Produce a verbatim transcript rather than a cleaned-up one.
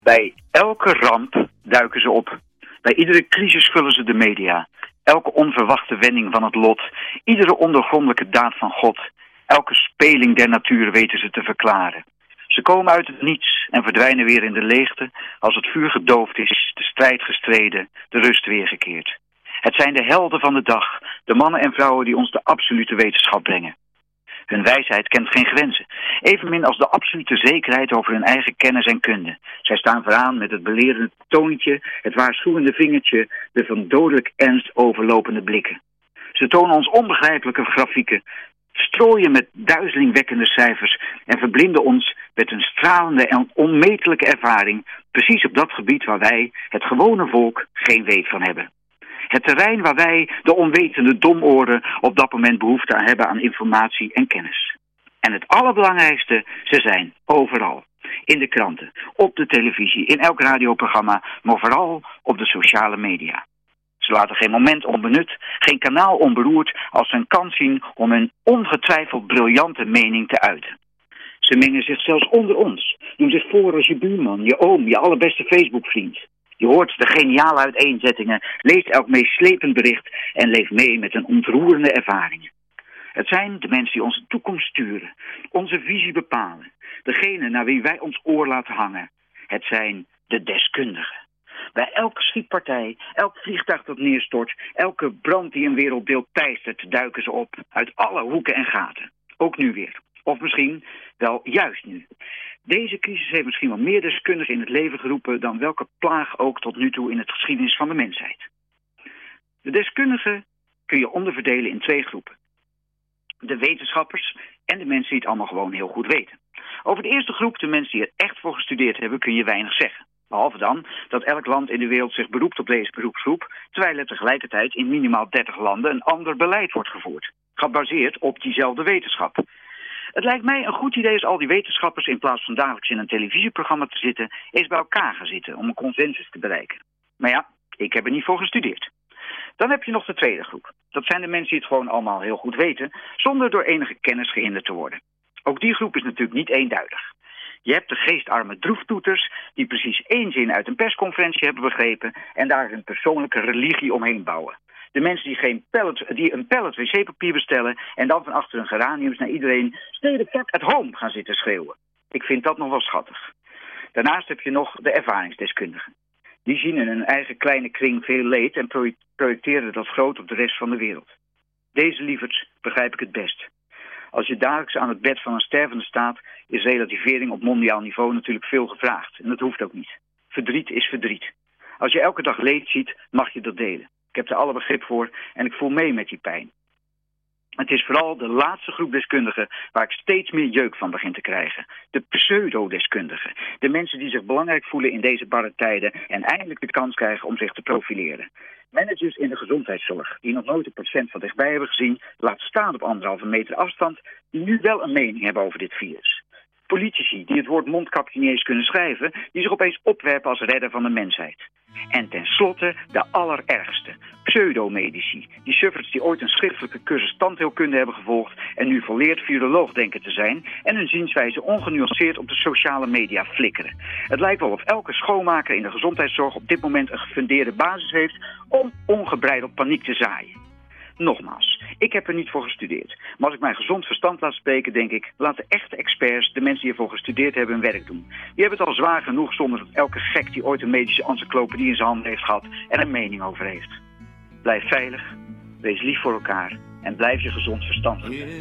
Bij elke ramp duiken ze op. Bij iedere crisis vullen ze de media. Elke onverwachte wending van het lot. Iedere ondergrondelijke daad van God. Elke speling der natuur weten ze te verklaren. Ze komen uit het niets en verdwijnen weer in de leegte als het vuur gedoofd is, de strijd gestreden, de rust weergekeerd. Het zijn de helden van de dag, de mannen en vrouwen die ons de absolute wetenschap brengen. Hun wijsheid kent geen grenzen, evenmin als de absolute zekerheid over hun eigen kennis en kunde. Zij staan vooraan met het belerende toontje, het waarschuwende vingertje, de van dodelijk ernst overlopende blikken. Ze tonen ons onbegrijpelijke grafieken, strooien met duizelingwekkende cijfers en verblinden ons met een stralende en onmetelijke ervaring, precies op dat gebied waar wij, het gewone volk, geen weet van hebben. Het terrein waar wij, de onwetende domoren, op dat moment behoefte aan hebben aan informatie en kennis. En het allerbelangrijkste, ze zijn overal. In de kranten, op de televisie, in elk radioprogramma, maar vooral op de sociale media. Ze laten geen moment onbenut, geen kanaal onberoerd als ze een kans zien om hun ongetwijfeld briljante mening te uiten. Ze mengen zich zelfs onder ons, doen zich voor als je buurman, je oom, je allerbeste Facebookvriend. Je hoort de geniale uiteenzettingen, leest elk meeslepend bericht en leeft mee met een ontroerende ervaringen. Het zijn de mensen die onze toekomst sturen, onze visie bepalen, degene naar wie wij ons oor laten hangen. Het zijn de deskundigen. Bij elke schietpartij, elk vliegtuig dat neerstort, elke brand die een werelddeel teistert, duiken ze op uit alle hoeken en gaten. Ook nu weer. Of misschien wel juist nu. Deze crisis heeft misschien wel meer deskundigen in het leven geroepen dan welke plaag ook tot nu toe in het geschiedenis van de mensheid. De deskundigen kun je onderverdelen in twee groepen. De wetenschappers en de mensen die het allemaal gewoon heel goed weten. Over de eerste groep, de mensen die er echt voor gestudeerd hebben, kun je weinig zeggen. Behalve dan dat elk land in de wereld zich beroept op deze beroepsgroep, terwijl er tegelijkertijd in minimaal dertig landen een ander beleid wordt gevoerd. Gebaseerd op diezelfde wetenschap. Het lijkt mij een goed idee als al die wetenschappers in plaats van dagelijks in een televisieprogramma te zitten, eens bij elkaar gaan zitten om een consensus te bereiken. Maar ja, ik heb er niet voor gestudeerd. Dan heb je nog de tweede groep. Dat zijn de mensen die het gewoon allemaal heel goed weten, zonder door enige kennis gehinderd te worden. Ook die groep is natuurlijk niet eenduidig. Je hebt de geestarme droeftoeters die precies één zin uit een persconferentie hebben begrepen en daar hun persoonlijke religie omheen bouwen. De mensen die, geen pallet, die een pallet wc-papier bestellen en dan van achter hun geraniums naar iedereen stay the fuck at home gaan zitten schreeuwen. Ik vind dat nog wel schattig. Daarnaast heb je nog de ervaringsdeskundigen. Die zien in hun eigen kleine kring veel leed en projecteren dat groot op de rest van de wereld. Deze lieverds begrijp ik het best. Als je dagelijks aan het bed van een stervende staat, is relativering op mondiaal niveau natuurlijk veel gevraagd. En dat hoeft ook niet. Verdriet is verdriet. Als je elke dag leed ziet, mag je dat delen. Ik heb er alle begrip voor en ik voel mee met die pijn. Het is vooral de laatste groep deskundigen waar ik steeds meer jeuk van begin te krijgen. De pseudodeskundigen. De mensen die zich belangrijk voelen in deze barre tijden en eindelijk de kans krijgen om zich te profileren. Managers in de gezondheidszorg die nog nooit een patiënt van dichtbij hebben gezien, laat staan op anderhalve meter afstand, die nu wel een mening hebben over dit virus. Politici die het woord mondkapje niet eens kunnen schrijven, die zich opeens opwerpen als redder van de mensheid. En tenslotte de allerergste, pseudomedici, die sufferts die ooit een schriftelijke cursus tandheelkunde hebben gevolgd en nu volleerd viroloog denken te zijn en hun zienswijze ongenuanceerd op de sociale media flikkeren. Het lijkt wel of elke schoonmaker in de gezondheidszorg op dit moment een gefundeerde basis heeft om ongebreideld paniek te zaaien. Nogmaals, ik heb er niet voor gestudeerd. Maar als ik mijn gezond verstand laat spreken, denk ik, laat de echte experts, de mensen die ervoor gestudeerd hebben, hun werk doen. Die hebben het al zwaar genoeg zonder dat elke gek die ooit een medische encyclopedie in zijn handen heeft gehad en een mening over heeft. Blijf veilig, wees lief voor elkaar en blijf je gezond verstandig.